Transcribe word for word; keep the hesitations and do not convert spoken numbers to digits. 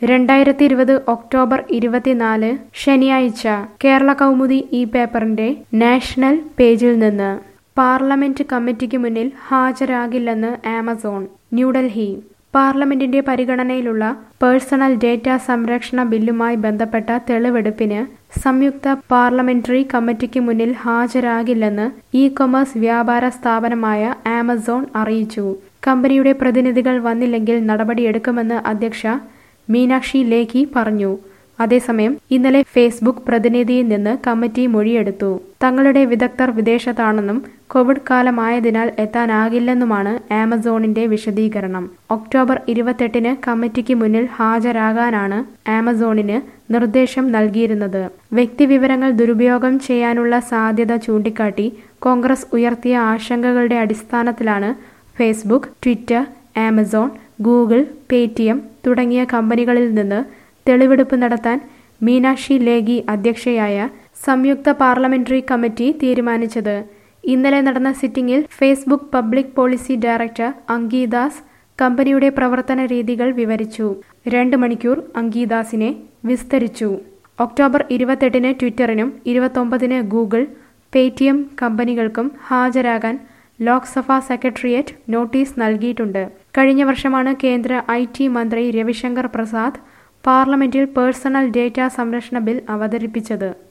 രണ്ടായിരത്തി ഇരുപത് ഒക്ടോബർ ഇരുപത്തിനാല് ശനിയാഴ്ച കേരള കൗമുദി ഈ പേപ്പറിന്റെ നാഷണൽ പേജിൽ നിന്ന് പാർലമെന്റ് കമ്മിറ്റിക്ക് മുന്നിൽ ഹാജരാകില്ലെന്ന് ആമസോൺ. ന്യൂഡൽഹി. പാർലമെന്റിന്റെ പരിഗണനയിലുള്ള പേഴ്സണൽ ഡേറ്റ സംരക്ഷണ ബില്ലുമായി ബന്ധപ്പെട്ട തെളിവെടുപ്പിന് സംയുക്ത പാർലമെന്ററി കമ്മിറ്റിക്ക് മുന്നിൽ ഹാജരാകില്ലെന്ന് ഇ കൊമേഴ്സ് വ്യാപാര സ്ഥാപനമായ ആമസോൺ അറിയിച്ചു. കമ്പനിയുടെ പ്രതിനിധികൾ വന്നില്ലെങ്കിൽ നടപടിയെടുക്കുമെന്ന് അധ്യക്ഷ മീനാക്ഷി ലേഖി പറഞ്ഞു. അതേസമയം ഇന്നലെ ഫേസ്ബുക്ക് പ്രതിനിധിയിൽ നിന്ന് കമ്മിറ്റി മൊഴിയെടുത്തു. തങ്ങളുടെ വിദഗ്ധർ വിദേശത്താണെന്നും കോവിഡ് കാലമായതിനാൽ എത്താനാകില്ലെന്നുമാണ് ആമസോണിന്റെ വിശദീകരണം. ഒക്ടോബർ ഇരുപത്തെട്ടിന് കമ്മിറ്റിക്ക് മുന്നിൽ ഹാജരാകാനാണ് ആമസോണിന് നിർദ്ദേശം നൽകിയിരുന്നത്. വ്യക്തിവിവരങ്ങൾ ദുരുപയോഗം ചെയ്യാനുള്ള സാധ്യത ചൂണ്ടിക്കാട്ടി കോൺഗ്രസ് ഉയർത്തിയ ആശങ്കകളുടെ അടിസ്ഥാനത്തിലാണ് Facebook, Twitter, Amazon, Google, Paytm തുടങ്ങിയ കമ്പനികളിൽ നിന്ന് തെളിവെടുപ്പ് നടത്താൻ മീനാക്ഷി ലേഖി അധ്യക്ഷയായ സംയുക്ത പാർലമെന്ററി കമ്മിറ്റി തീരുമാനിച്ചത്. ഇന്നലെ നടന്ന സിറ്റിംഗിൽ Facebook public policy director Ankhi Das കമ്പനിയുടെ പ്രവർത്തന രീതികൾ വിവരിച്ചു. രണ്ട് മണിക്കൂർ അങ്കിദാസിനെ വിസ്തരിച്ചു. ഒക്ടോബർ ഇരുപത്തെട്ടിന് ട്വിറ്ററിനും ഇരുപത്തൊമ്പതിന് ഗൂഗിൾ, പേടിഎം കമ്പനികൾക്കും ഹാജരാകാൻ ലോക്സഭാ സെക്രട്ടേറിയറ്റ് നോട്ടീസ് നൽകിയിട്ടുണ്ട്. കഴിഞ്ഞ വർഷമാണ് കേന്ദ്ര ഐ ടി മന്ത്രി രവിശങ്കർ പ്രസാദ് പാർലമെന്റിൽ പേഴ്സണൽ ഡേറ്റ സംരക്ഷണ ബിൽ അവതരിപ്പിച്ചത്.